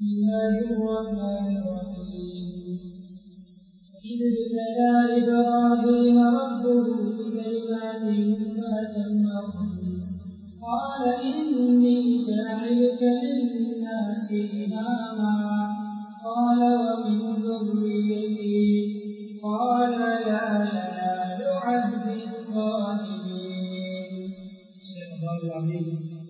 الله الرحمن الرحيم إذ ابتلى إبراهيم ربه بكلمات فأتمهن قال إني جاعلك للناس إماما قال ومن ذريتي قال لا ينال عهد الظالمين. صدق الله العظيم.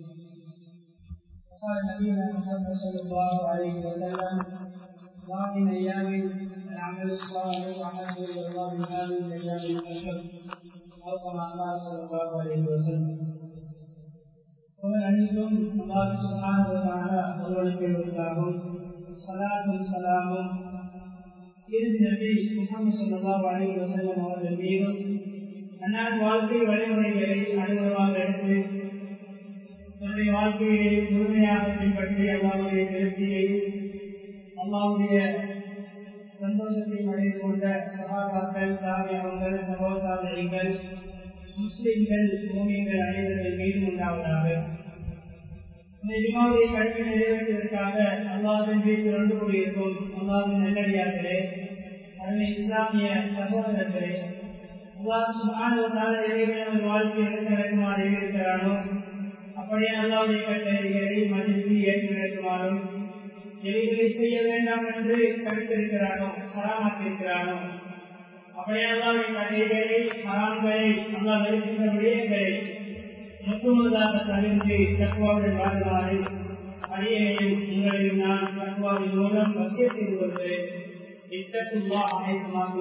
قال نبينا محمد صلى الله عليه وسلم: ما من أيام العمل الصالح أحب إلى الله من هذه الأيام الأشهر، أو كما قال صلى الله عليه وسلم. அனைத்தும் அல்லாஹ் சுப்ஹானஹு வ தஆலா ஒருவனுக்கு உரித்தாகும். ஸலாத்தும் ஸலாமும் இறுதி நபி முஹம்மது ஸல்லல்லாஹு அலைஹி வஸல்லம் அவர்கள் மீதும் அன்னார் வாழ்க்கை வழிமுறைகளை அனுபவமாக எடுத்து தன்னுடைய வாழ்க்கையை முழுமையாக பின்பற்றி அல்லாஹ்வுடைய திருப்தியை அல்லாஹ்வுடைய சந்தோஷத்தை அடைந்து கொண்ட சஹாபாக்கள், தாபிஈன்கள், சகோதரர்கள், முஸ்லிம்கள், மூமின்கள் அனைவர்கள் மீதும் உண்டாவதாக. இந்த ஜுமாவுடைய கடமை நிறைவேற்றுவதற்காக அல்லாஹ்வின் வீட்டில் ஒன்று கூடியிருக்கும் அல்லாஹ்வின் நல்லடியார்களே, அதனை இஸ்லாமிய சகோதரர்களே, அல்லாஹ் சுப்ஹானஹு வ தஆலா இறைவன் வாழ்க்கையை எடுத்து நடக்குமாறு இருக்கிறானோ அப்படியே அல்லாஹ்வுடைய கட்டளைகளை மதித்து ஏற்று நடக்குமாறும், எவைகளை செய்ய வேண்டாம் என்று தடுத்திருக்கிறானோ ஹராமாக்கியிருக்கிறானோ அப்படியே அல்லாஹ்வுடைய கட்டளைகளை ஹராம்களை அல்லாஹ் வெறுக்கின்ற விடயங்களை முற்றுமுழுதாக தவிர்த்து தக்வாவுடன் வாழ்வாறு அடியேனையும் உங்களையும் நான் தக்வாவின் மூலம் வசியத் செய்து கொள்கிறேன். இத்தகுல்லாஹ் அலைஹிம்.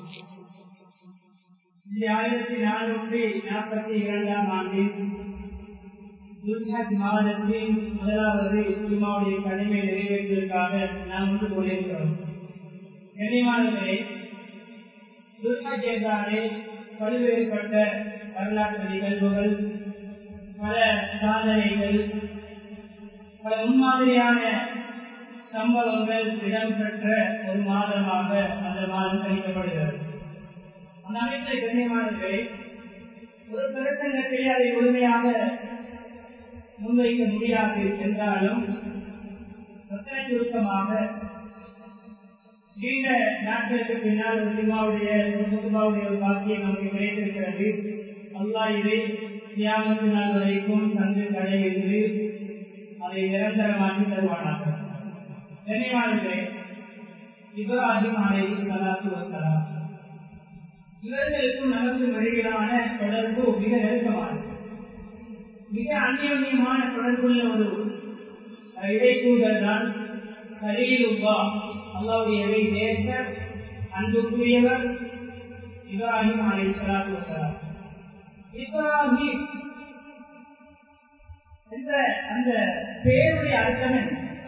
1442 ஆண்டில் துல்ஹஜ் மாதத்தின் முதலாவது ஜுமாவுடைய கடமை நிறைவேற்றுவதற்காக நாம் ஒன்று கூறியிருக்கிறோம். கண்ணியமானவர்களே, துல்ஹஜ் என்றாலே பல்வேறுபட்ட வரலாற்று நிகழ்வுகள், பல சாதனைகள், பல முன்மாதிரியான சம்பவங்கள் இடம்பெற்ற ஒரு மாதமாக அந்த மாதம் கணிக்கப்படுகிறது. அந்த அமைப்பில் கண்ணியமானவர்களே, ஒரு பிரசங்கத்தை அதை முழுமையாக முன்வைக்க முடியாது என்றாலும் ரத்தன சுருக்கமாக நீண்ட நாட்களுக்கு பின்னால் ஒரு ஜுமாவுடைய ஒரு வாக்கியம் நமக்கு கிடைத்திருக்கிறது. அல்லாஹ் இதை கியாமத் நாள் வரைக்கும் தந்து தடையிட்டு அதை நிரந்தரமாக்கி தருவானாக. கண்ணியமானவர்களே, இப்ராஹிம் அலைஹிஸ்ஸலாத்து வஸ்ஸலாம் இவர்களுக்கும் நமக்கும் இடையிலான தொடர்பு மிக நெருக்கமானது, மிக அந்யோன்யமான தொடர்புள்ள ஒரு இடைத்தூதர் தான் கலீலுல்லாஹ், அல்லாஹ்வுடைய இறை நேசர், அன்புக்குரியவர் இப்ராஹிம் அலைஹிஸ்ஸலாத்து வஸ்ஸலாம். இப்ராஹிம் என்ற அந்த பெயருடைய அர்த்தம்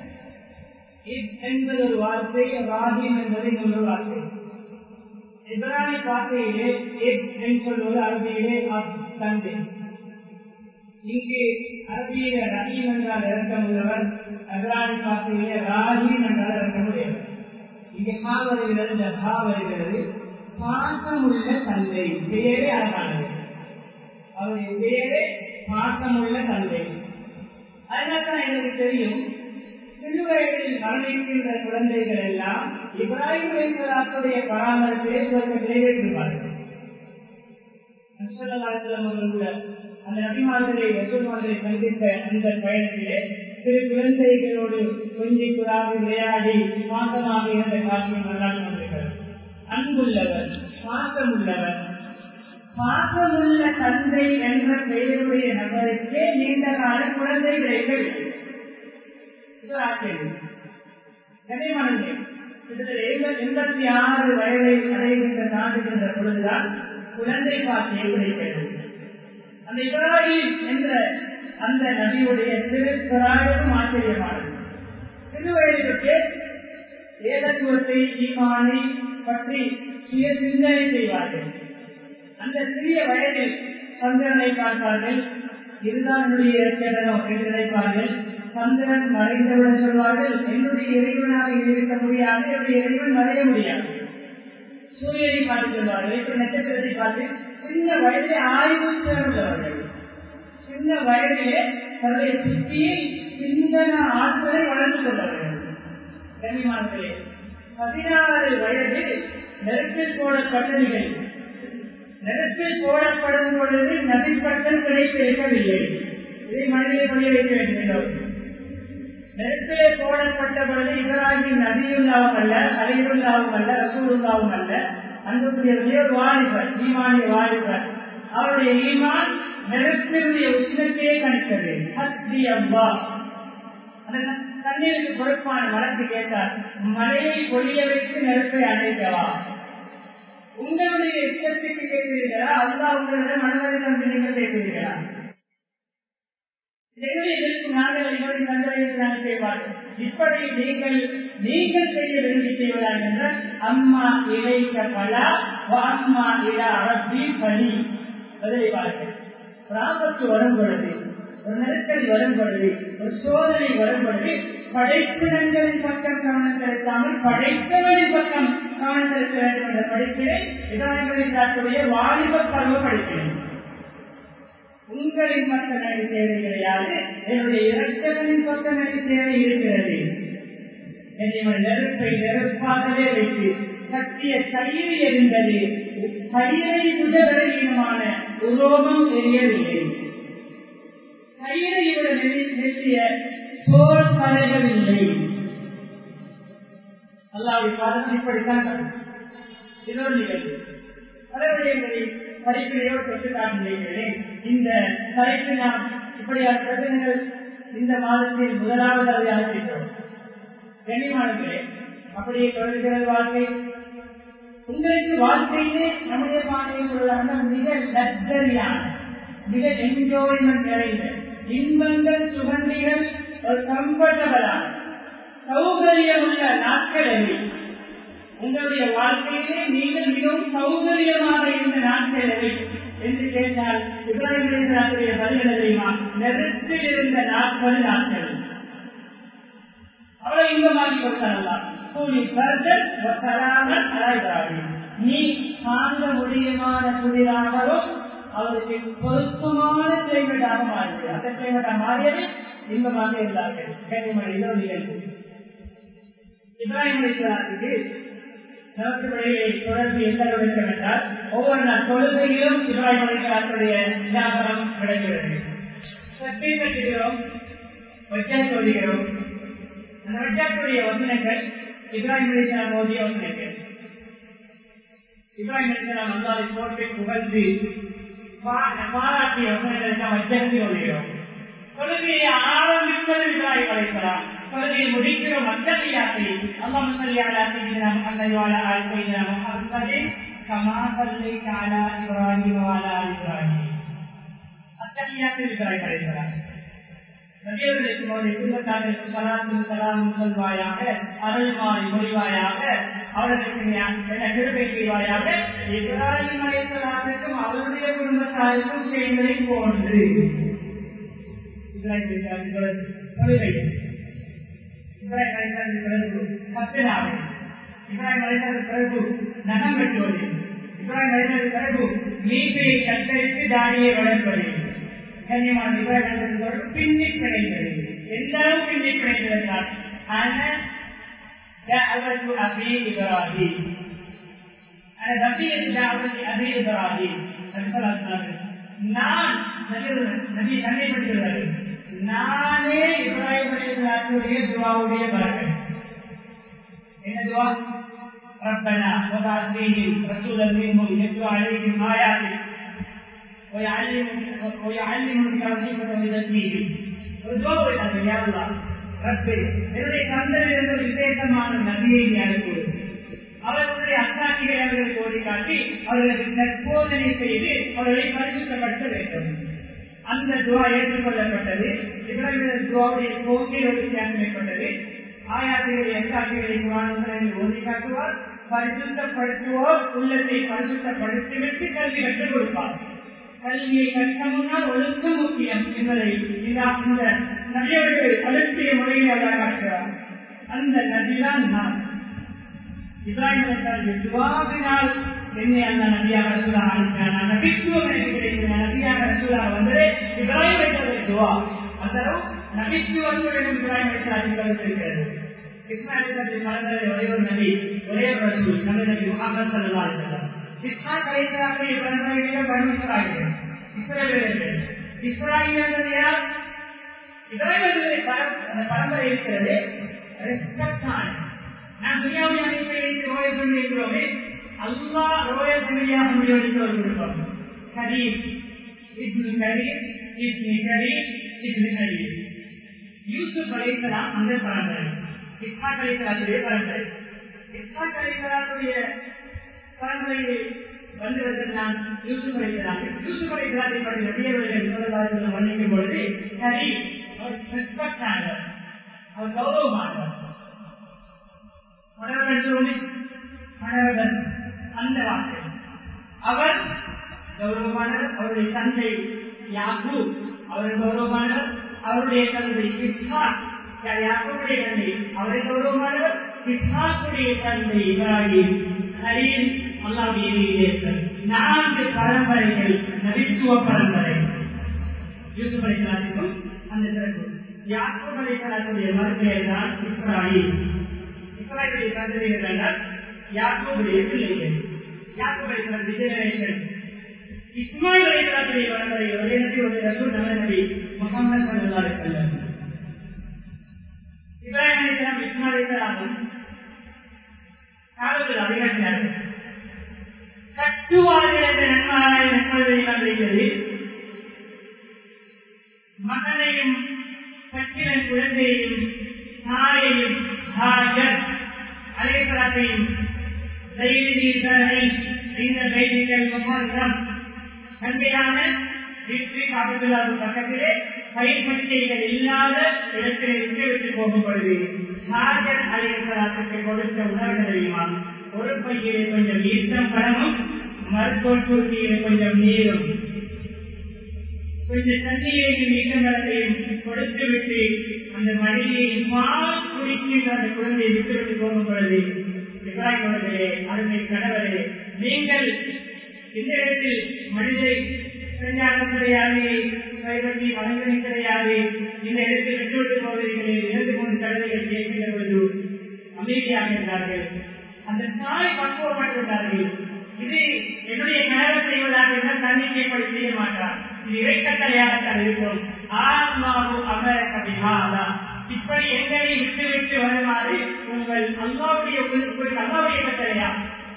என்பது ஒரு வார்த்தை, ராஹிம் என்பது இன்னொரு வார்த்தை. இப்ராஹிம் வார்த்தையிலே என்று சொல்வது அரபியிலே தந்தை. இங்கு அரபியில ரஹீம் என்றால் இறக்கம் உள்ளவர், இப்ராஹிம் வார்த்தையிலே ராஹிம் என்றால் இறக்கமுடையவர். இங்கே ஹா வருகிறது, இந்த ஹா வருகிறது. பாசமுள்ள தந்தை, பெயரே அழகானது. அவருடைய பெயரே பாசமுள்ள தந்தை. அதனால்தான் எனக்கு தெரியும், சிறு வயதில் மரணிக்கின்ற குழந்தைகள் எல்லாம் இப்ராஹிம் அலைஹிஸ்ஸலாத்துடைய பராமரிப்பிலே சுவர்க்கத்திலே ஏற்றுவார்கள். அந்த நபிமார்களை ரசூல்மார்களை சந்தித்த அந்த பயணத்திலே சிறு குழந்தைகளோடு கொஞ்சி குறாவி விளையாடி பாசமாக இருந்த காட்சியை வரலாற்று கொண்டிருக்கிறது. அன்புள்ளவர், பாசமுள்ளவர், பாசமுள்ள தந்தை என்ற பெயருடைய நபருக்கே நீண்ட கால குழந்தை கிடைக்கவில்லை. இது ஆச்சரியம். கனிமணி கிட்டத்தட்ட 86 வயதை அடைகின்ற தாண்டுகின்ற பொழுதுதான் குழந்தை பாக்கியம் கிடைக்கிறது. அந்த இப்ராஹிம் என்ற அந்த நபியுடைய சிறு பிராயம் ஆச்சரியமானது. சிறு வயதிற்கு ஏகத்துவத்தை, ஈமானை பற்றி சுய சிந்தனை செய்வார்கள். அந்த சிறிய வயதில் சந்திரனை பார்ப்பார்கள், இதுதான் என்னுடைய இலக்கணம் என்று நினைப்பார்கள். சந்திரன் மறைந்தவுடன் சொல்வார்கள், என்னுடைய இறைவனாக இருக்க முடியாது, என்னுடைய இறைவன் மறைய முடியாது. சூரியனை பார்த்து சொல்வார்கள், இப்ப நட்சத்திரத்தை பார்த்து சின்ன வயதிலே ஆய்வு உள்ளவர்கள். சின்ன வயதிலே தன்னுடைய புத்தியை, சிந்தன ஆற்றலை வளர்ந்து கொள்வார்கள். கனிமார்களே 16 வயது நெருப்பில் போடப்பட்டவர்கள் நெருப்பில் போடப்படும் பொழுது நபிப்பட்டம் கிடைத்திருக்கவில்லை. இதை மனதில் புரிய வைக்க வேண்டும். நெருப்பிலே போடப்பட்ட பொழுது இப்ராஹிம் நபியுல்லாவும் அல்ல, கலீலுல்லாவும் அல்ல, ரசூலுல்லாவும் அல்ல, அன்புக்குரிய ஒரு வாலிபர், ஈமானிய வாலிபர். அவருடைய ஈமான் நெருப்பினுடைய உஷ்ணத்தையே கணித்தது. ஹஸ்பி அல்லாஹ். அந்த தண்ணீருக்கு பொறுப்பான மரத்து கேட்டார், மழையை பொழிய வைத்து நெருப்பை அணைக்கவா? உங்களுடைய இஷ்டத்துக்கு கேட்கிறீர்களா? அல்லாஹ் உங்களிடம் அனுமதி தந்து நீங்கள் கேட்கிறீர்களா? இப்படி நீங்கள் செய்ய விரும்பி செய்வதாக என்றால் அம்மா இலைக்க பலா அம்மா இலா அரபி பலி பதிலைவார்கள். ராபத்து வரும் பொழுது, ஒரு நெருக்கடி வரும் பொழுது, ஒரு சோதனை வரும் பொழுது படைப்பினங்களின் பக்கம் கவனம் செலுத்தாமல் படைத்தவரின் பக்கம் கவனம் செலுத்த வேண்டும் என்ற படிப்பினை இதாயங்களுடைய வாலிப பருவ படிப்பினை. உங்களின் பக்கம் எனக்கு தேவை கிடையாது, என்னுடைய இரட்சகனின் பக்கம் எனக்கு தேவை இருக்கிறது. நெருப்பை நெருப்பாகவே வைத்து சத்திய கயிறு எரிந்தது. கயிறை புஜவரீனமான உலோகம் எரியவில்லை. கயிறை நெருங்கிய போர் தலைகள் இல்லை. அல்லாஹ்வுடைய பாதம் இப்படித்தான் இன்னொரு நிகழ்வு பலவிடயங்களை படிப்பினையோடு பெற்றுத்தான் நினைக்கிறேன். இந்த தலைப்பு நாம் இப்படியான பிரச்சனைகள் இந்த மாதத்தில் முதலாவதாக ஆரம்பித்தோம். கண்ணியமானவர்களே, அப்படியே தொடர்கிற வாழ்க்கை உங்களுக்கு வாழ்க்கையிலே நம்முடைய பாதையை சொல்லலாம்னா மிக லக்ஸரியான, மிக என்ஜாய்மெண்ட் நிறைந்த இன்பங்கள், சுகந்திகள், ஒரு கம்ஃபர்டபுளான சௌகரியம் உள்ள நாட்களில் உங்களுடைய வாழ்க்கையிலே நீங்கள் மிகவும் சௌகரியமாக இருந்த நாட்களில் என்று கேட்டால் இப்ராஹிம் பதில் தெரியுமா? நெருப்பில் இருந்த 40 நாட்கள் அவளை இன்பமாக்கி கொடுத்தாரலாம். நீ தாங்க முடியுமான புதிராகவும் அவருக்கு பொருத்தமான கிளைமேட்டாக மாறியது. அந்த கிளைமேட்டாக மாறியது இன்பமாக இருந்தார்கள். கண்ணியமடையிலோ நிகழ்வு இப்ராஹிம் அலைஹிஸ்ஸலாத்துக்கு தொடர்பு எந்த அளவுக்கு என்றால் ஒவ்வொரு நாள் தொழுகையிலும் இப்ராஹிம் அலைஹிஸ்ஸலாத்துடைய ஞாபகம் கிடைக்கிறது. சட்டை கட்டுகிறோம், வஜ்ஜாத் சொல்கிறோம். அந்த வஜ்ஜாத்துடைய வசனங்கள் இப்ராஹிம் அலைஹிஸ்ஸலாம் ஓதிய வசனங்கள். இப்ராஹிம் அலைஹிஸ்ஸலாம் அல்லாஹ்வை போற்றி புகழ்ந்து பாராட்டிய வசனங்களுக்கு வஜ்ஜாத்தி ஓதுகிறோம். தொழுகையை ஆரம்பிப்பது இப்ராஹிம் அலைஹிஸ்ஸலாம், தொழுகையை முடிக்கிற மக்களியாத்தை அல்லாஹ் ஸல்லி அலா சய்யிதினா முஹம்மது வ அலா ஆலி சய்யிதினா முஹம்மது கமா ஸல்லைத அலா இப்ராஹீம் வ அலா ஆலி இப்ராஹீம். அத்தஹியாத்து இப்ராஹிம் அலைஹிஸ்ஸலாம் நபியவர்களுக்கு அவருடைய குடும்பத்தாருக்கு ஸலாத்தும் ஸலாமும் சொல்வாயாக, அருள்மாறி மொழிவாயாக, அவர்களுக்கு கிருபை செய்வாயாக. இப்ராஹிம் அலைஹிஸ்ஸலாத்துக்கும் அவருடைய குடும்பத்தாருக்கும் செய்வதை போன்று தொழுகை இப்ராஹிம் அலைஹிஸ்ஸலாத்துக்கு பிறகு சத்தினாவை, இப்ராஹிம் அலைஹிஸ்ஸலாத்துக்கு பிறகு நகம் வெட்டுவது, இப்ராஹிம் அலைஹிஸ்ஸலாத்துக்கு பிறகு மீசையை கத்தரித்து தாடியை வளர்ப்பது. கண்ணியமான இப்ராஹிம் அலைஹிஸ்ஸலாத்துக்கு பின்னி பிணைந்தது. எந்த அளவு பின்னி பிணைந்தது என்றால் நான் நபி தன்மைப்படுத்துகிறார்கள். நானே இப்ராஹிம் அலைஹிஸ்ஸலாத்துடைய துஆவுடைய பரக்கத். என்ன துஆ? ரப்பனா வபஅத் ஃபீஹிம் ரசூலன் மின்ஹும் யத்லூ அலைஹிம் ஆயாத்திக் ويعلمهم التوحيد وتوحيد. ஒரு துஆ செய்தாங்க, யா அல்லாஹ் ரப்பே, என்னுடைய தந்தையிலிருந்து விசேஷமான நபியை நீ அனுப்பு. அவர்களுடைய அத்தாட்சிகளை அவர்களுக்கு ஓடி காட்டி அவர்களுக்கு நற்போதனை செய்து அவர்களை பரிசுத்தப்படுத்த வேண்டும். அந்த துஆ ஏற்றுக்கொள்ளப்பட்டது. இப்ராஹிம் துஆவுடைய போக்கில் ஒரு வித்தியாசம் ஏற்பட்டது. ஆயாத்துடைய அத்தாட்சிகளை குர்ஆனில் ஓதி காட்டுவார், பரிசுத்தப்படுத்துவோர் உள்ளத்தை பரிசுத்தப்படுத்திவிட்டு கல்வி கற்றுக் கொடுப்பார். கல்வியை கற்க முன்னால் ஒழுக்கம் முக்கியம் என்பதை இந்த நபியவர்கள் அழுத்திய முறையில் அல்ல காட்டுகிறார். அந்த நபிதான் நான். இப்ராஹிம் அலைஹிஸ்ஸலாம் துஆவினால் என்னை அந்த நபியாக ரசூலாக அனுப்பினார். நான் நபித்துவம் எனக்கு கிடைக்கிற நபியாக ரசூலாக வந்ததே இப்ராஹிம் அலைஹிஸ்ஸலாத்துடைய துஆ. அந்த நபித்துவத்துடன் இப்ராஹிம் அலைஹிஸ்ஸலாத்துக்கு இருக்கிறது. இஸ்மாயில் பரம்பரை ஒரே ஒரு நபி, ஒரே ஒரு ரசூல், நபி முஹம்மது ஸல்லல்லாஹு அலைஹி வஸல்லம். இஸ்ஹாக் அலைஹிஸ்ஸலாமுடைய பரம்பரையில பனு இஸ்ராயீல், இஸ்ரவேலர்கள். இஸ்ராயீல் என்பது யார்? இஸ்ராயேலுடைய பரம்பரை இருக்கிறது. ரெஸ்பெக்டான நாம் துனியாவுடைய அமைப்பை ரோயல் ஃபேமிலி இருக்கிறோமே, அல்லாஹ் ரோயல் ஃபேமிலியாக முடிவெடுத்து ஒரு குடும்பம். கரீம் இப்னு கரீம் இப்னு கரீம் இப்னு கரீம். யூசுப் அலைஹிஸ்ஸலாம் அந்த பரம்பரை, இஸ்ஹாக் அலைஹிஸ்ஸலாமுடைய பரம்பரை. இஸ்ஹாக் அலைஹிஸ்ஸலாமுடைய பரம்பரையை வந்தவர்கள் நான் யூசுப் அலைஹிஸ்ஸலாம். யூசுப் அலைஹிஸ்ஸலாத்தை பற்றி நபியவர்கள் ஸல்லல்லாஹு வர்ணிக்கும் பொழுது கரீம், அவர் ரெஸ்பெக்டானவர், அவர் கௌரவமானவர். அந்த வார்த்தை அவர் கௌரவமானவர். அவருடைய தந்தை யாக்கூப் அவர் கௌரவமானவர். அவருடைய தந்தை இஸ்ஹாக், யாக்கூபுடைய தந்தை அவரை கௌரவமானவர். இஸ்ஹாக்குடைய தந்தை இப்ராஹிம், கலீல், அல்லாஹ்வுடைய நேசர். 4 பரம்பரைகள் நபித்துவ பரம்பரை. யூசுப் அலைஹிஸ்ஸலாத்துக்கும் அந்த சிறப்பு. யாக்கூப் அலைஹிஸ்ஸலாத்துடைய மறுபெயர் தான் இஸ்ராயீல். இஸ்ராயேலுடைய சந்ததிகள் என்றால் யாக்கூபுடைய பிள்ளைகள். யாக்கூப் அலைஹிஸ்ஸலாம் ஜெனரேஷன். இஸ்மாயில் அலைஹிஸ்ஸலாத்துடைய பரம்பரை ஒரே நபி, ஒரு ரசூல், நபி முஹம்மது ஸல்லல்லாஹு அலைஹி வஸல்லம். இப்ராஹிம் அலைஹிஸ்ஸலாம் இஸ்மாயில் அலைஹிஸ்ஸலாமும் காலத்தில் அதிகாரிகள் கட்டுவார்கள் என்ற நன்மாராயம் என்பதை மகனையும் பச்சிலன் குழந்தையையும் தாயையும் ஹாஜர் அலைஹிஸ்ஸலாத்தையும் சண்டையான பக்கத்திலே பயிர்படிக்கைகள் இல்லாத இடத்திலே விட்டு போகப்படுது. ஹாஜர் அலைஹிஸ்ஸலாத்துக்கு கொடுத்த உணர்வு தெரியுமா? ஒரு பையிலே கொஞ்சம் ஈர்த்தம் பழமும், மருத்துவ சூழ்நிலை கொஞ்சம் நீரும், கொஞ்சம் தண்ணீரையும் ஈட்டங்களையும் கொடுத்து விட்டு அந்த மடியை பால் குடிக்கின்ற அந்த குழந்தையை விட்டுவிட்டு போகப்படுது. இப்ராஹிம் அவர்களே, அருமை கணவரே, நீங்கள் இந்த இடத்தில் மனிதை செஞ்சாலும் கிடையாது, கைப்பற்றி வழங்கலும் கிடையாது, இந்த இடத்தில் விட்டுவிட்டு போவீர்களே, 2-3 தடவைகள் கேட்கின்ற பொழுது அமைதியாக இருந்தார்கள். அந்த தாய் பக்குவப்பட்டிருந்தார்கள். இது என்னுடைய கணவர் செய்வதாக இருந்தால் தண்ணீரை படி செய்ய மாட்டார், இது இறைக்கட்டளையாகத்தான் இருக்கும். இப்படி எங்களை விட்டு விட்டு வருமாறு உங்கள் அல்லாவுடைய அல்லாவுடைய கட்டளையா?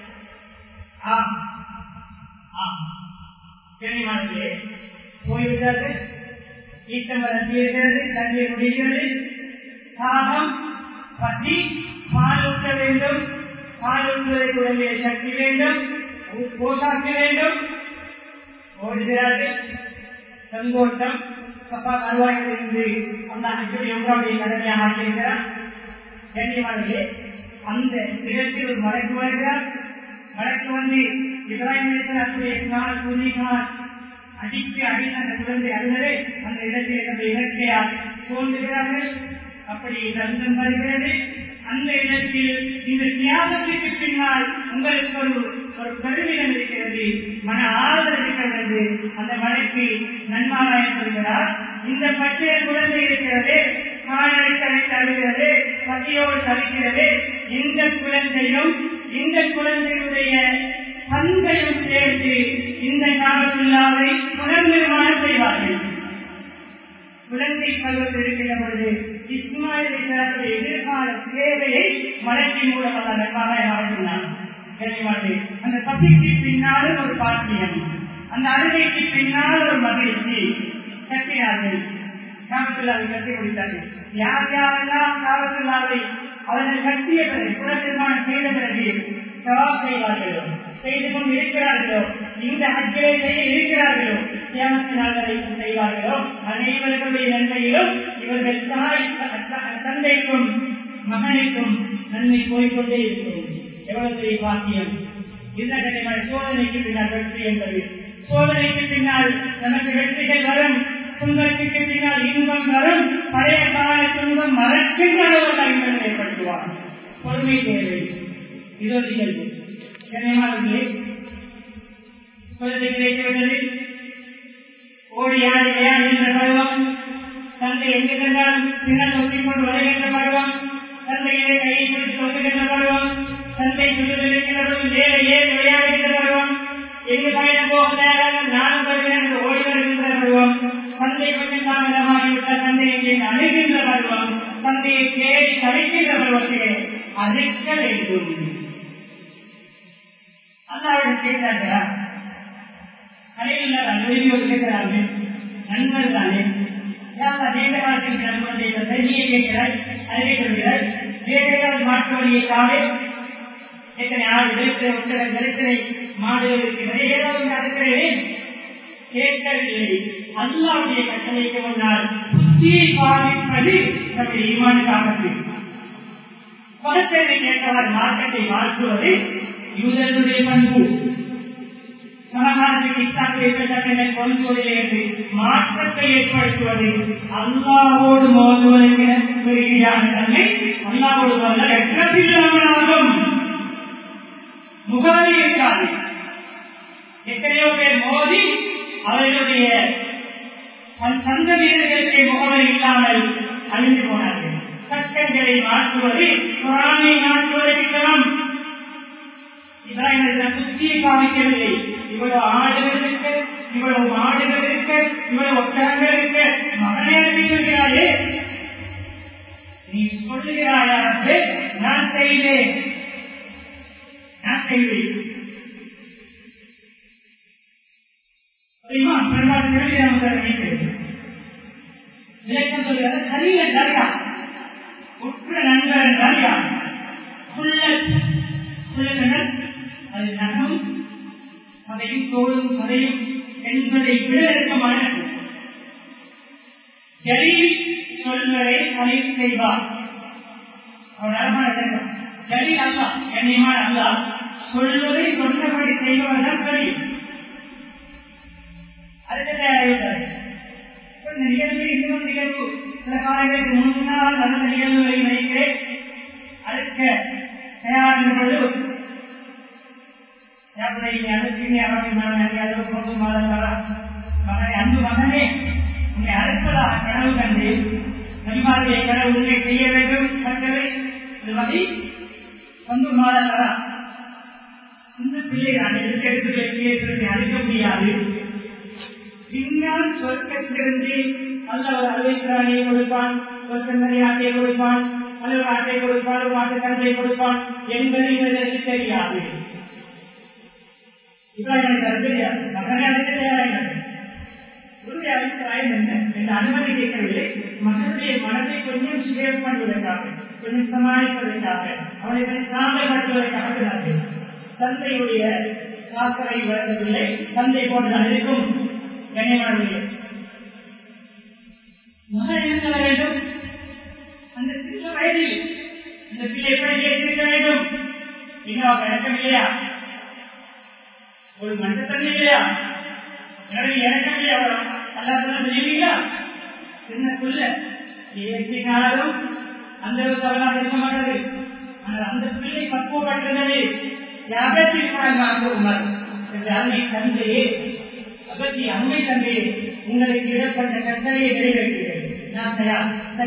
போய்விட்டார்கள். ஈட்டம் வளர்ச்சியிருக்கிறது, தண்ணீர் முடிகிறது, தாகம், பசி, பால் ஊட்ட வேண்டும், பால் ஊட்டுவதை குழந்தைய சக்தி வேண்டும், போஷாக்க வேண்டும். ஓடுகிறார்கள். சங்கோட்டம் சப்பா அருவாயிலிருந்து அந்த அஞ்சுடைய கடமையாக ஆக்கியிருக்கிறார். கண்ணியமானது அந்த இடத்தில் ஒரு மலைக்கு வருகிறார். மலைக்கு வந்து இப்ராஹிம் குதிகால் அடித்து அடித்த அந்த குழந்தை அழுதலை அந்த இடத்தில் அந்த இலக்கையால் தோன்றுகிறார்கள். அப்படி தந்தம் வருகிறது. அந்த இடத்தில் இந்த தியாகத்திற்கு பின்னால் உங்களுக்கு ஒரு பெருமிதம் இருக்கிறது, மன ஆறுதல் இருக்கிறது. அந்த மலைக்கு நன்மாராயம் சொல்கிறார். இந்த பச்சை குழந்தை இருக்கிறது, காயடித்து அழுகிறது, பசியோடு தவிக்கிறது. இந்த குழந்தையும் இந்த குழந்தையுடைய தந்தையும் சேர்ந்து இந்த காலத்துள்ளாவை புனர்நிர்மாணம் செய்வார்கள். குழந்தை பருவத்தில் இருக்கின்ற பொழுது இஸ்மாயில் எதிர்கால சேவையை மலைக்கு மூலமாக நன்மாராயமாக சொன்னார். அந்த பசிக்கு பின்னாலும் ஒரு பாக்கியம், அந்த அழுகைக்கு பின்னால் ஒரு மகிழ்ச்சி. கட்டினார்கள், காவத்துள்ளாவை கட்டி முடித்தார்கள். யார் யாரெல்லாம் காவத்துள்ளாவை அவர்கள் கட்டிய பிறகு புனர்நிர்மாணம் செய்த பிறகு சவால் செய்வார்களோ, செய்து கொண்டு இருக்கிறார்களோ, இந்த ஹஜ்ஜை செய்ய இருக்கிறார்களோ, தியாகத்தினால்களை செய்வார்களோ, அனைவர்களுடைய நன்மையிலும் இவர்கள் தந்தைக்கும் மகனுக்கும் நன்மை போய்கொண்டே இருக்கும். எவ்வளவு பெரிய பாக்கியம்! இந்த கனிமலை சோதனைக்கு பின்னால் வெற்றி என்பது, சோதனைக்கு பின்னால் நமக்கு வெற்றிகள் வரும், துன்பத்துக்கு பின்னால் இன்பம் வரும். பழைய கால துன்பம் மறக்கின்ற அளவு இன்பம் ஏற்படுத்துவார். பொறுமை தேவை. இதோ நிகழ்வு கனிமலை குழந்தை கிடைக்கிறது. ஓடி ஆடி விளையாடுகின்ற பருவம், தந்தை எங்கு சென்றாலும் பின்னால் ஒட்டிக்கொண்டு வருகின்ற பருவம், தந்தையை கையை பிடித்து சொல்லுகின்ற பருவம், தந்தை சொல்லுகின்றவரும் ஏன் விளையாடுகின்ற பருவம், எங்கு பயணம் போக தேவையான நானும் வருகிறேன் என்று ஓடி வருகின்ற பருவம், தந்தை கொஞ்சம் தாமதமாகிவிட்ட தந்தையை அழைக்கின்ற பருவம், தந்தையை தேடி கலைக்கின்ற பருவத்திலே அழைக்க வேண்டும். அல்லாவிடம் கேட்டார்களா? கலையில்லாத அலுவலியோடு கேட்கிறார்கள். நண்பர் தானே நீண்ட காலத்தில் நண்பர்களை நீயை கேட்கிறாய், அதை கொள்கிறாய். வேறு மாற்று வழியைக்காக எத்தனை ஆடு எத்தனை மாடுகள் இருக்கிறது, ஏதாவது நடக்கிறேன் கேட்கவில்லை. அல்லாவுடைய கட்டளைக்கு முன்னால் புத்தியை பாதிப்பது நம்முடைய ஈமானுக்காக. பணத்தை கேட்டவர் மார்க்கத்தை மாற்றுவது யூதர்களுடைய பண்பு. மாற்றத்தை ஏற்படுத்துவது அல்லாவோடு மோதுவதற்கு தன்மை அல்லாவோடு மோதலும் முகவரி இருக்காது. எத்தனையோ பேர் மோதி அவர்களுடைய சந்ததியினர்களுக்கு முகவரி இல்லாமல் அழிந்து போனார்கள். சட்டங்களை மாற்றுவது குரானை மாற்றுவதற்கு சமம். இதான் எனக்கு புத்தியை காமிக்கவில்லை. இவ்வளவு ஆடுகள் இருக்க, இவ்வளவு மாடுகள் இருக்க, இவ்வளவு ஒட்டகங்கள் இருக்க, மகனே சொல்கிறாயே, நீ சொல்லுகிறாயே நான் செய்வேன், நான் செய்வேன். விளக்கம் சொல்கிறார். சரிய தரியா உற்ற நண்பர் தரியா அது நகம் சதையும் தோளும் சதையும் என்பதை விட நெருக்கமான ஜலீல் சொல்வதை பதிவு செய்வார். அவர் அழகான ஜலீல் அல்லா, கண்ணியமான அல்லா சொல்வதை சொன்னபடி செய்வதுதான் சரி. இந்த நிகழ்வு இன்னும் நிகழ்வு சில காலங்களுக்கு முன்னால் நடந்த நிகழ்வுகளை வைக்கிறேன். அதற்கு தயாரின் பொழுது அன்பு மகனே உன்னை அழைப்பதாக கனவு கண்டு நபிமாருடைய கனவு உன்னை செய்ய வேண்டும் மற்றவை வந்து மாதா சின்ன பிள்ளை நான் எடுத்து அழைக்க முடியாது. பின்னால் சொர்க்கத்திலிருந்து அல்ல ஒரு அறுவைக்காரியை கொடுப்பான், ஒரு செம்மறி ஆட்டை கொடுப்பான், அல்லது ஆட்டை கொடுப்பான், ஒரு மாட்டுக்கருத்தை கொடுப்பான் என்பதை இதற்கு தெரியாது. அனுமதி கேட்கவில்லை. மக்களுடைய மனதை கொஞ்சம் ஷேர் பண்ணுவதற்காக, கொஞ்சம் சமாளிப்பதற்காக, அவனை சாதப்படுத்துவதற்காக தந்தையுடைய சாக்கரை வழங்கவில்லை. தந்தை போன்றால் இருக்கும் கண்ணியமானவில்லை. மகன் என்ன சொல்ல வேண்டும்? அந்த சின்ன வயதில் அந்த பிள்ளை எப்படி கேட்டிருக்க வேண்டும்? இன்னும் இறக்கம் இல்லையா? ஒரு மண்டத்தன்மை இல்லையா? எனவே இறக்கம் இல்லையா? அல்லாதான் தெரியுங்களா? சின்ன புள்ள ஏற்றினாலும் அந்த தவறாக இருக்க மாட்டது. ஆனால் அந்த பிள்ளை பக்குவப்பட்டது தந்தையே அபத்தி அம்மை தந்தையே உங்களுக்கு இடப்பட்ட கட்டளையை நிறைவேற்றுகிறேன். நான் தயார்.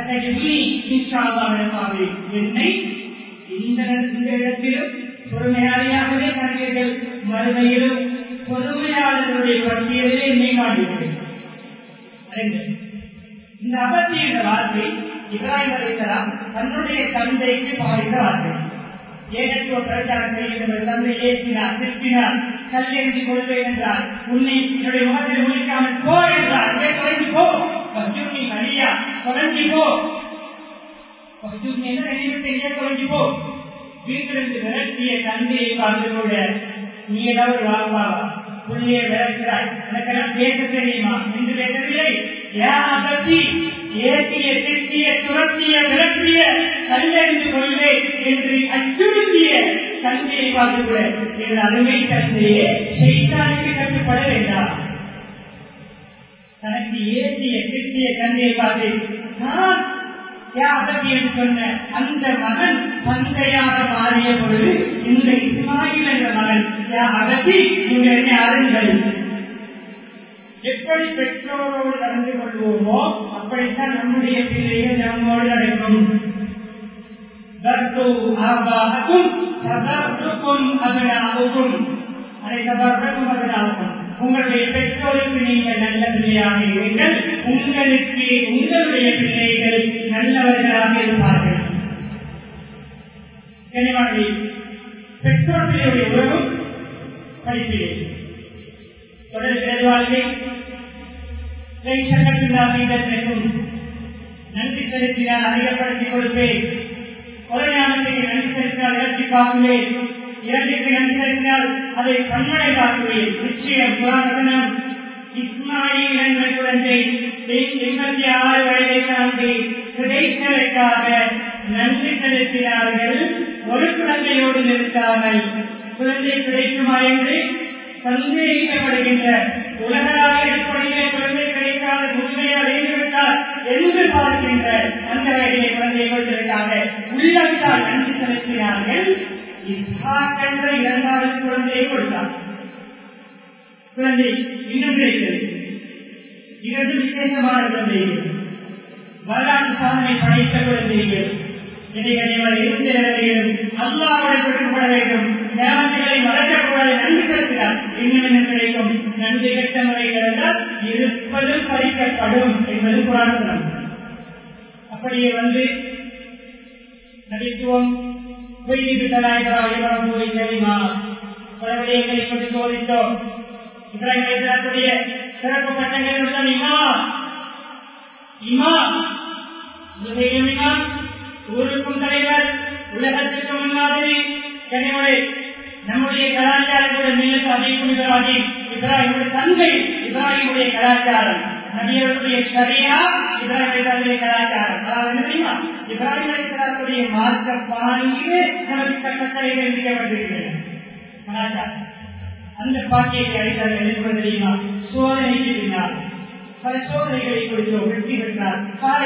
என்னை இந்த இடத்திலும் பொறுமையாளியாகவே கண்டீர்கள், மறுமையிலும் பொறுமையாளர்களுடைய பட்டியலே என்னை காண்பீர்கள். இந்த அபத்தி என்ற வார்த்தை இப்ராஹிம் அலைஹிஸ்ஸலாம் தன்னுடைய தந்தைக்கு பாதித்த வார்த்தை. ஏனென்றோ பிரச்சாரம் செய்கின்ற தந்தை ஏற்றினார், திருப்பினார், கல்லெழுதி கொள்வேன் என்றார். உன்னை என்னுடைய முகத்தில் முடிக்காமல் போ என்றார். தொலைஞ்சு போ, பசுமி அழியா, தொலைஞ்சு போ. பசுமி என்ன நினைவு தொலைஞ்சு போ. வீட்டிலிருந்து விரட்டிய தந்தையை பார்த்து கூட நீ ஏதாவது வாழ்வாவா, புள்ளியை விரட்டுகிறாய், எனக்கெல்லாம் பேச தெரியுமா என்று பேசவில்லை. ஏற்றிய திட்டிய துரத்திய விரட்டிய கல்லெறிந்து கொள்வேன் என்று அச்சுறுத்திய தந்தையை பார்த்து கூட என் அருமை தந்தையே செய்தானுக்கு கட்டுப்பட வேண்டாம். தனக்கு ஏற்றிய திட்டிய தந்தையை பார்த்து நான் யாபதி என்று சொன்ன அந்த மகன் தந்தையாக மாறிய பொழுது இந்த இஸ்மாயில் என்ற மகன் யாபதி நீங்கள் அருங்கள். எப்படி பெற்றோரோடு நடந்து கொள்வோமோ அப்படித்தான் நம்முடைய பிள்ளைகள் நம்மோடு நடக்கும். உங்களுடைய பெற்றோருக்கு நீங்கள் நல்ல பிள்ளையாக இருங்கள், உங்களுக்கு உங்களுடைய பிள்ளைகள் நல்லவர்களாக இருப்பார்கள். பெற்றோர்களுடைய உறவும் படிப்பிலே தொடர் வாழ்க்கை நன்றி செலுத்தினால் அதிகப்படுத்திக் கொடுப்பேன். ஒரு ஞானத்துக்கு நன்றி செலுத்தினால் இழத்தி காக்குவேன். இரண்டுக்கு நன்றி செலுத்தினால் அதை பன்மடை காக்குவேன். நிச்சயம் புராணம் இஸ்மாயில் என்ற குழந்தை 86 வயதை தாண்டி கிடைத்ததற்காக நன்றி செலுத்தினார்கள். ஒரு குழந்தையோடு நிறுத்தாமல் குழந்தை கிடைக்குமா என்று சந்தேகிக்கப்படுகின்ற உலகளாவிய அடிப்படையிலே குழந்தை கிடைக்காத முழுமையை அடைந்துவிட்டால் என்று பார்க்கின்ற அந்த வகையை குழந்தை கொடுத்ததற்காக உள்ளத்தால் நன்றி செலுத்தினார்கள். இஸ்ஹாக் என்ற 2வது குழந்தையை கொடுத்தார். குழந்தை இன்னும் கிடைக்கிறது. 2 விசேஷமான குழந்தைகள், வரலாற்று சாதனை படைத்த குழந்தைகள். அல்லாஹ்வுடன் கொடுக்கப்பட வேண்டும். ஞானங்களை மறக்கக்கூடாது. நன்றி செலுத்தினார். இன்னும் கிடைக்கும். நன்றி கட்ட முறைகள் என்றால் இருப்பதும் பறிக்கப்படும் என்பது புராணம். அப்படியே வந்து நபித்துவம் தெரியுமா? பல விடயங்களை கொண்டு சோதித்தோம். இப்ராஹிமுடைய சிறப்பு பட்டங்கள் இமாம் ஊருக்கும் தலைவர், உலகத்திற்கு முன்மாதிரி. கனிமொழி நம்முடைய கலாச்சாரத்துடன் மிக அதிகம். இப்ராஹிமுடைய தந்தை இப்ராஹிமுடைய கலாச்சாரம், நபியருடைய சரியா இப்ராஹிமுடைய கலாச்சாரம். அதாவது என்ன தெரியுமா? இப்ராஹிம் அலைஹிஸ்ஸலாத்துடைய மார்க்க பாணியிலே நமக்கு கட்டளைகள் விதிக்கப்பட்டிருக்கிறது. கலாச்சாரம் அந்த பாட்டியை அடித்தார்கள் என்பது தெரியுமா? சோதனைக்கு பின்னால் பல சோதனைகளை குறித்து வெற்றி பெற்றார்.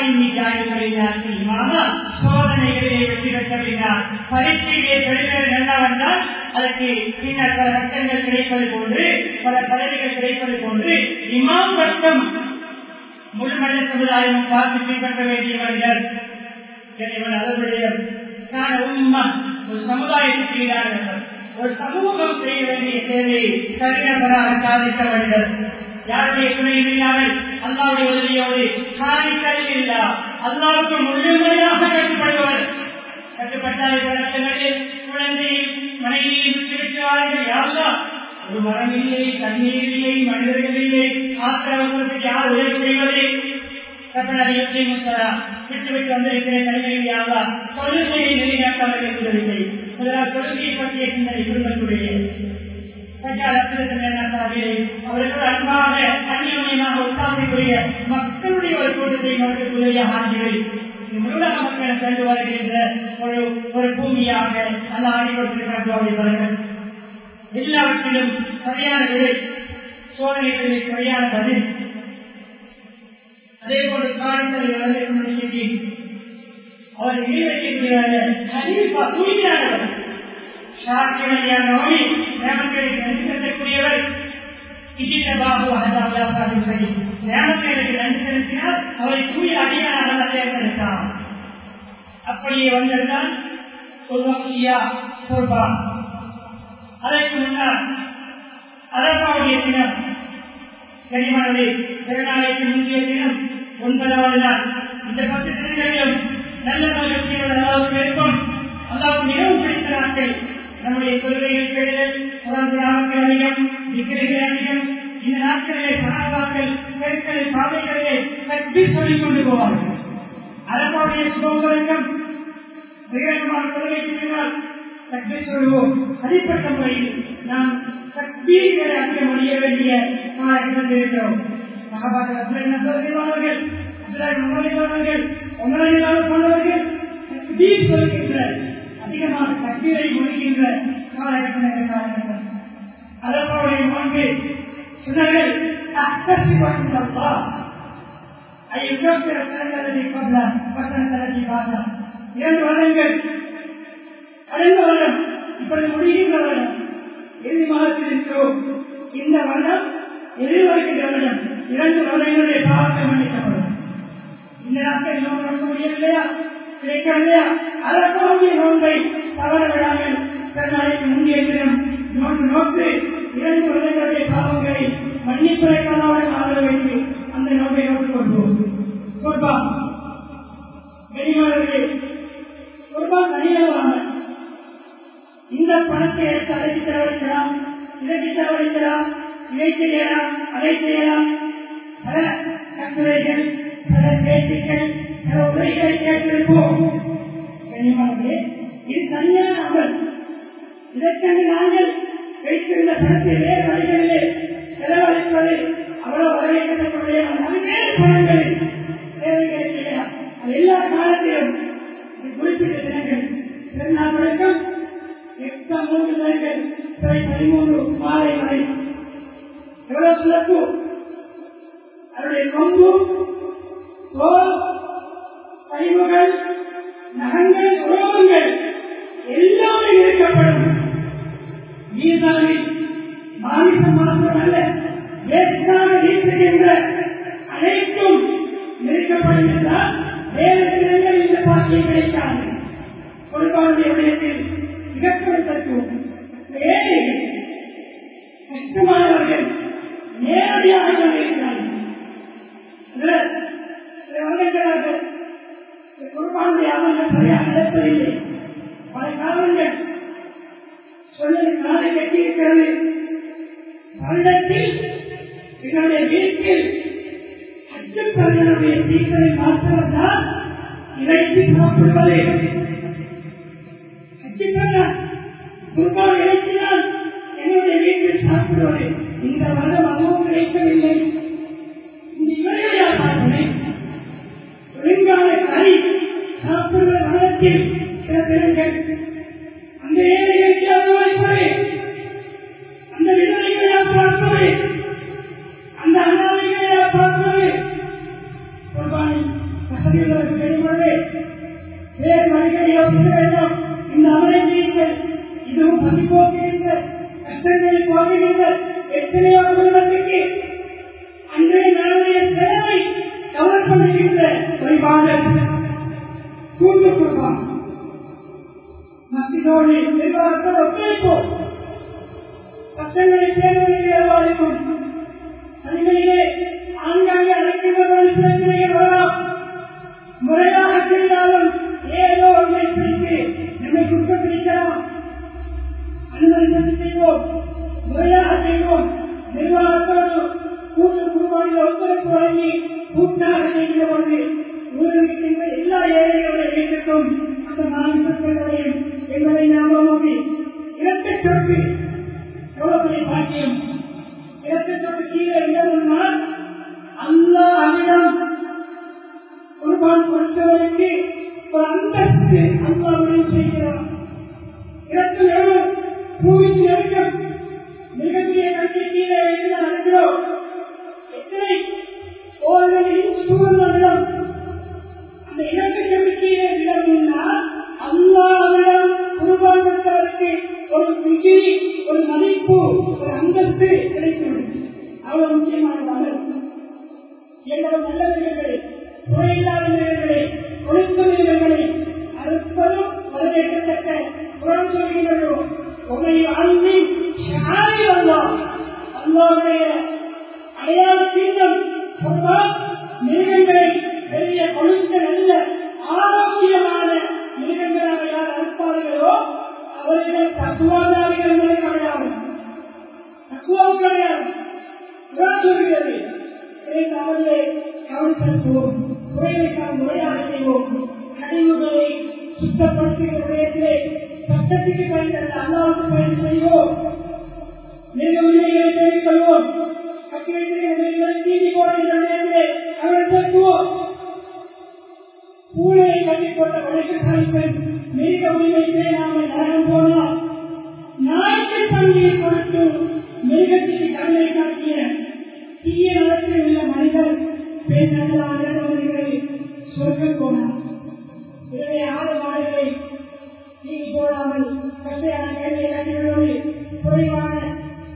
சோதனைகளை வெற்றி பெற்ற பின்னால் பரீட்சையை பெறுவது நல்லா வந்தால் அதற்கு பின்னர் பல சட்டங்கள் கிடைப்பது போன்று, பல பதவிகள் கிடைப்பது போன்று இமாம் வட்டம் முழு மனித சமுதாயம் பார்த்து பின்பற்ற வேண்டியவர்கள். அதனுடைய ஒரு சமுதாயத்துக்கு ஈடானவர்கள், ஒரு சமூகம் செய்ய வேண்டிய சேவையை சரியாக சாதித்தவர்கள். யாருடைய துணையும் இல்லாமல் அல்லாவுடைய உதவியோடு சாதித்தல் இல்லா அல்லாவுக்கு முழுமையாக கட்டுப்படுவர். கட்டுப்பட்டால் குழந்தையும் மனைவியையும் திருச்சுவார்கள். யாருதான் ஒரு மரம் இல்லை, தண்ணீர் இல்லை, மனிதர்கள் இல்லை, ஆத்திரவசத்துக்கு யார் உதவி செய்வது? விட்டுவிட்டு வந்திருக்கிற தனிமையில் யாரா தொழுகையை நிலைநாட்டவர்கள் உதவில்லை. முதலால் தொழுகையை பற்றிய சிந்தனை குடும்பத்துடைய அவர்கள் அன்பாக அந்நியமாக உற்சாகக்கூடிய மக்களுடைய ஒரு கூட்டத்தை நோக்கக்கூடிய ஆண்டுகள் உலக மக்களை சென்று வருகின்ற ஒரு பூமியாக அந்த ஆடிக்கொண்டிருக்கிறார்கள். எல்லாவற்றிலும் சரியான விலை, சோதனைகளில் சரியான பதில். அதே போல காரணங்களை வளர்ந்து அவர் நீரையானவர் நன்றி செலுத்தினால் அவரை தூய அடியான தேர்ந்தெடுத்தார். அப்படியே வந்திருந்தால் அதற்கு முன்னால் அரபாவுடைய தினம் கனிமணி திருநாளைக்கு முந்தைய தினம் 9வது நாள். இந்த 10 தினங்களிலும் நல்ல நோய்கள் இருக்கும். அதாவது மிகவும் பிடித்த நாட்கள். நம்முடைய கொள்கைகள் பெறுதல், புறநாட்கள் அதிகம், விக்கிரைகள் அதிகம். இந்த நாட்களிலே சனாபாக்கள் பெருக்களை பாதைகளிலே கட்டி சொல்லிக் கொண்டு போவார்கள். அரபாவுடைய சுபோகம் உயரமான கொள்கைக்கு பின்னால் கட்டி சொல்வோம். தனிப்பட்ட முறையில் நாம் சக்திகளை அடைய முடிய வேண்டிய இருக்கிறோம். சகாபாக்கள் என்ன சொல்கிறார்கள்? போன்றவர்கள் சொல்கின்ற அதிகமான தக்பீரை முடிக்கின்ற காலகட்டங்கள். அதனுடைய முன்பு சொன்னார்கள் 2 வருடங்கள் கடந்த வருடம் இப்படி முடிகின்ற வருடம் இறுதி மாதத்தில் இருக்கிறோம். இந்த வருடம் எதிர்வருகின்ற வருடம் 2 வருடங்களுடைய பாவத்தை மன்னிக்கப்படும். இந்த நாட்கள் நோக்க முடியவில்லையா? கிடைக்கவில்லையா அதற்காக நோன்பை தவற விடாமல் தன்னாளைக்கு முந்தைய தினம் நோக்கு 2 வருடங்களுடைய பாவங்களை மன்னிப்பதற்காக ஆதரவு வைத்து அந்த நோக்கை நோக்கிக் கொள்வோம். குர்பான் வெளிமானவர்களே, குர்பான் தனியாக இந்த பணத்தை எடுத்து அழைத்து செலவழிக்கலாம், இதற்கு செலவழிக்கலாம், இதை செய்யலாம், அதை செய்யலாம். பல கட்டுரைகள், பல பேச்சுக்கள், பல உரைகளை கேட்டிருப்போம். வெளிமானவர்களே, இது தனியான அமல். இதற்கென்று நாங்கள் வைத்திருந்த பணத்தை வேறு வழிகளிலே செலவழிப்பது அவ்வளவு வரவேற்கக்கூடிய வேறு பணங்களில் தேவைகளை செய்யலாம். அது எல்லா காலத்திலும் குறிப்பிட்ட தினங்கள் பெருநாள் வழக்கம் 3 தினங்கள் 13 மாலை வரை எவ்வளவு சிறப்பு. அவருடைய கொம்பு, தோல், கழிவுகள், நகங்கள், உறவுகள் எல்லாமே நிறுத்தப்படும். வீசாவில் மாமிசம் மாத்திரமல்ல, வேற்காக வீசுகின்ற அனைத்தும் நிறுத்தப்படும் என்றால் வேறு தினங்கள் இந்த பாக்கியம் கிடைக்காது. குர்பானுடைய விடயத்தில் மிகப்பெரிய தத்துவம். கஷ்டமானவர்கள் நேரடியாக இருக்கிறார்கள். குர்பானுடைய அமல்கள் சரியாக நடப்பதில்லை. பல காரணங்கள் சொல்லி நாளை கட்டியிருக்கிறது. வருடத்தில் எங்களுடைய வீட்டில் அச்சுப்பர்களுடைய தீக்களை மாற்றம்தான் இறைச்சி சாப்பிடுவது. அச்சுப்பர்கள் குர்பான் இறைச்சினால் என்னுடைய வீட்டில் சாப்பிடுவது. இந்த வருடம் அதுவும் கிடைக்கவில்லை. இந்த இவரையாளர்களே ஒழுங்கான கறி சாப்பிடுவ வருடத்தில் சில பெருங்கள் அந்த ஏழைகளுக்கு அனுபவிப்பது, அந்த விதவைகளை பார்ப்பது, அந்த அனாதைகளை பார்ப்பது, குர்பானி வசதிகளுக்கு தெரிவது வேறு வழிகளை யோசிக்க வேண்டும். இந்த அமலைகள் இதுவும் பசிப்போக்குகின்ற கஷ்டங்களை போகுகின்ற எத்தனையோ குடும்பத்துக்கு அன்றைய நாளுடைய தேவை கவர் பண்ணுகின்ற வழிபாடு கூட்டு குர்பான் மத்தியோடு நிர்வாகத்தை ஒத்துழைப்போம். சட்டங்களை பேரவைக்கும் தனிமையிலே ஆங்காங்கே அழைக்கின்றவர்கள் பிரச்சனைகள் வரலாம். முறையாக செய்தாலும் ஏதோ ஒன்றை பிடித்து நம்மை குற்றம் பிடிக்கலாம். அனுமதி செய்வோம், முறையாக செய்வோம். நிர்வாகத்தோடு கூட்டு குர்பானில் ஒத்துழைப்பு வழங்கி கூட்டாக செய்கிற பொழுது ஊழலிருக்கின்ற எல்லா ஏழைகளுடைய வீட்டுக்கும் அந்த மாநிலங்களையும் என்பதை ஞாபகமாகி இரட்டை சொற்கு எவ்வளவு பாக்கியம். இரட்டை சொற்கு கீழே இடம்னால் அல்லாஹ்விடம் குர்பான் கொடுத்தவருக்கு ஒரு அந்தஸ்து அல்லாஹ்விடம் செய்கிறார். இரட்டு எவ்வளவு பூமிக்கு நெருக்கம் மிகப்பெரிய கட்சி கீழே வைத்து நடக்கிறோம். எத்தனை ஓரிடம் சூழ்நிலம் அந்த இரண்டு நம்பிக்கையை விடமுன்னா அல்லாஹ்விடம் குர்பான் கொடுத்தவருக்கு ஒரு ருச்சி, ஒரு மதிப்பு, ஒரு அந்தஸ்து கிடைத்துள்ளது. அவ்வளவு முக்கியமானதாக எங்களோட நல்ல மிருகங்களை, குறையில்லாத மிருகங்களை, ஒழுக்க மிருகங்களை அறுப்பதும் வரவேற்கத்தக்க குரான் சொல்கின்றோ. உங்களை ஆழ்ந்து அல்லாஹ்வுடைய அடையாள சின்னம் மிருகங்களை பெரிய ஒழுக்க நல்ல ஆரோக்கியமான மிருகங்களாக யார் அறுப்பார்களோ அவர்களிடம் தக்குவாதாரிகள் கிடையாது. தக்குவாவும் கிடையாது. சொல்கிறது அவர்களை கவனிப்போம், குறைகளுக்கான முறையாக செய்வோம். கழிவுகளை சுத்தப்படுத்துகிற விடயத்திலே சட்டத்துக்கு பயன்படுத்த அல்லாவுக்கு பயன் செய்வோம். மிக உண்மைகளை தெரிவிக் கொள்வோம். கட்டிடங்களை தீட்டி போடுகின்ற விடயத்திலே அவர்கள் செலுத்துவோம். பூனையை கட்டிக்கொண்ட வழக்குகள் மிக உரிமை பேராமல் நரகம் போனால் நாய்க்கு பணியை கொடுத்து மிருகத்திற்கு கண்ணை காட்டிய தீய நலத்தில் உள்ள மனிதர் பெண் நல்ல சொர்க்கம் போனார். இதனை ஆறு மாடுகளை தீங்கி போடாமல் கட்டையான கையை கட்டிவிடுவது குறைவான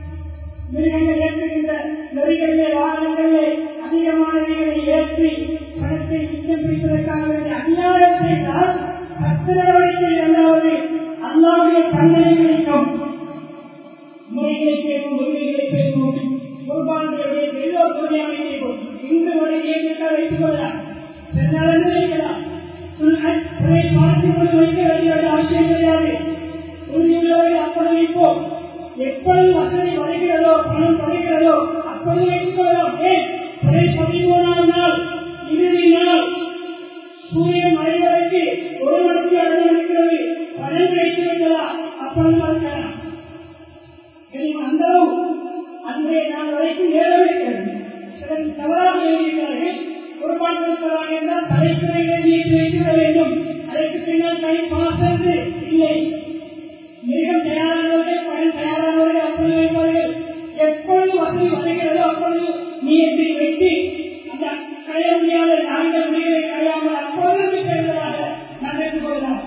மிருகங்கள் ஏற்றுகின்ற நெறிகளிலே வாகனங்களிலே அதிகமானவைகளை ஏற்றி பணத்தை மிச்சம் பிடிப்பதற்காக அநியாயம் செய்தால் சத்திரவழிக்கை அல்லாவது அல்லாவுடைய தண்டனை கிடைக்கும். முறைகளை கேட்கும், உரிமைகளை பேசுவோம், குர்பான்களுடைய எல்லோருடைய அமைப்போம். இன்று ஒரு ஏற்கால் வைத்துக் கொள்ளலாம், நினைக்கலாம். பார்த்துக் கொண்டு வைக்க வேண்டிய அவசியம் கிடையாது. உறுதியுள்ளவர்கள் அப்பொழுது வைப்போம். எப்பொழுது வசதி வருகிறதோ, பணம் வருகிறதோ அப்பொழுது வைத்துக் கொள்ளலாம். ஏன் 11ஆம் நாள் இறுதி நாள் சூரியன் மறைவதற்கு 1 மணிக்கு அடைந்து இருக்கிறது. பணம் கிடைத்துவிட்டதா அப்பொழுது மறுக்கலாம். அந்த அன்றைய நாள் வரைக்கும் நேரம் இருக்கிறது. சிலர் தவறாக எழுதியிருக்கிறார்கள். குர்பான் கொடுப்பதாக இருந்தால் தலைக்குறைகளை நீக்கி வைத்துவிட வேண்டும். அதற்கு பின்னால் கை பாசந்து இல்லை. மிருகம் தயாரானவர்கள், பணம் தயாரானவர்கள் அப்பொழுது வைப்பார்கள். எப்பொழுது வசதி வருகிறதோ அப்பொழுது நீரை வைத்து அந்த களைய முடியாத நாங்கள் உயிரை களையாமல் அப்பொழுது பெறுவதாக நான் எடுத்துக்கொள்ளலாம்.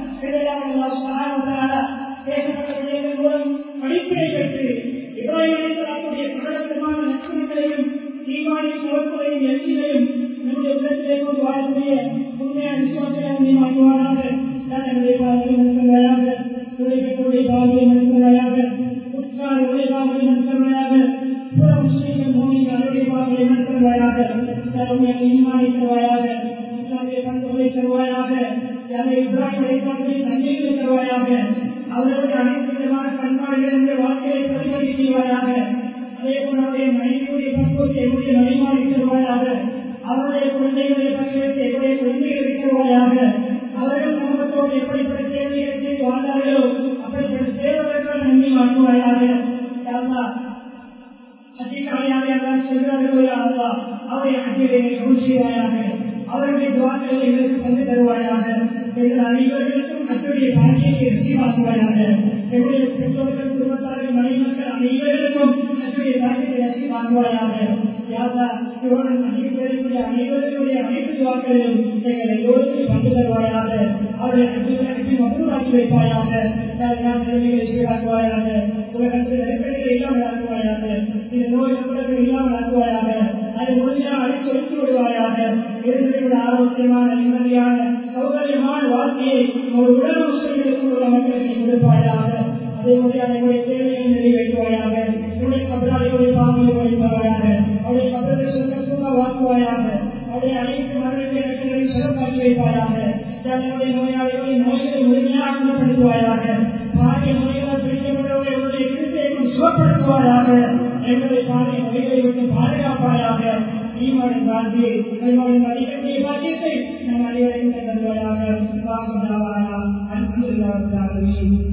பேசப்பட்ட விடயங்கள் மூலம் படிப்பினை பெற்று இப்ராஹிமுடைய பிரகடனமான லட்சணங்களையும் ஈமானின் பொறுப்புகளையும் எச்சிலையும் நம்முடைய உள்ளத்திலே கொண்டு வாழக்கூடிய உண்மையான விசுவாசம் நீ மாற்றுவானாக. தன்னுடைய பாதையாக பெற்றோருடைய பாதையை மனுஷனாக, உற்றாருடைய பாதையை மனுஷனாக, புற முஸ்லீம்கள் மோனிக்கு அருடைய பாதையை மனுஷனாக, தன்னுடைய ஈமானை தருவாயாக, இஸ்லாமிய பண்புகளை தருவாயாக, அதை இப்ராஹிமுடைய பாதையை நன்மைகளை தருவாயாக, அவர்களுடைய அனைத்து விதமான பண்பாடுகளுடைய வாழ்க்கையை பிரதிபலி செய்வாயாக. அதே போல அவருடைய மனைவியுடைய பக்குவத்தை என்னுடைய நடைமாறி தருவாயாக. அவருடைய குழந்தைகளுடைய பக்குவத்தை என்னுடைய குழந்தைகளை தருவாயாக. அவர்கள் சமூகத்தோடு எப்படிப்பட்ட சேவைகளை செய்து வாழ்ந்தார்களோ அப்படிப்பட்ட சேவர்கள் நன்மை மாற்றுவாயாக. அதிகாரியாக செல்வார்கள் அல்லா அவரை அடியை செய்வாயாக. அவருடைய துவாக்களை எங்களுக்கு வந்து தருவாயாக. எங்கள் அனைவர்களுக்கும் அத்தகைய பாக்கியத்தை ரசிவாக்குவாயாக. எங்களுடைய பெற்றோர்கள், குடும்பத்தார்கள், மனைமக்கள் அனைவர்களுக்கும் அத்தகைய பாக்கியத்தை ரசிவாக்குவாயாக. இவர்கள் அனைவருடைய அனைத்து துவாக்களிலும் எங்கள் எல்லோருக்கும் வந்து தருவாயாக. அவர்களை அனுப்பி மற்றூராக்கி வைப்பாயாக. நிலைமைகளை சீராக்குவாயாக. உலகத்தில் நெருக்கடிகளை இல்லாமல் ஆக்குவாயாக. இந்த நோய் நம்பர்கள் இல்லாமல் ஆக்குவாயாக. அதை முழுமையாக அழித்து ஒழித்து விடுவாயாக. இருந்ததை ஆரோக்கியமான, நிம்மதியான, சௌகரியமான வாழ்க்கையை ஒரு உலக முஸ்லிம்களுக்கு உள்ள மக்களுக்கு கொடுப்பாயாக. அதே முறையான என்னுடைய தேவையை நிறைவேற்றுவாயாக. என்னுடைய கபராளிகளுடைய பாவங்களை வழிபாடாக. அவருடைய கபரத்தை சுத்தமாக வாக்குவாயாக. அவருடைய அனைத்து மரணத்தை இடங்களையும் சிறப்பாக்கி வைப்பாயாக. என்னுடைய நோயாளிகளை நோய்களை முழுமையாக குணப்படுத்துவாயாக. பாரிய நோய்களால் பிடிக்கப்பட்டவர்களை என்னுடைய இருக்கையும் சுகப்படுத்துவாயாக. எங்களுடைய பாரிய நோய்களை விட்டு பாதுகாப்பாயாக. ஈமானின் வாழ்க்கையை மதிக்கக்கூடிய பாக்கியத்தை நம் அனைவரையும் தருவாயாக.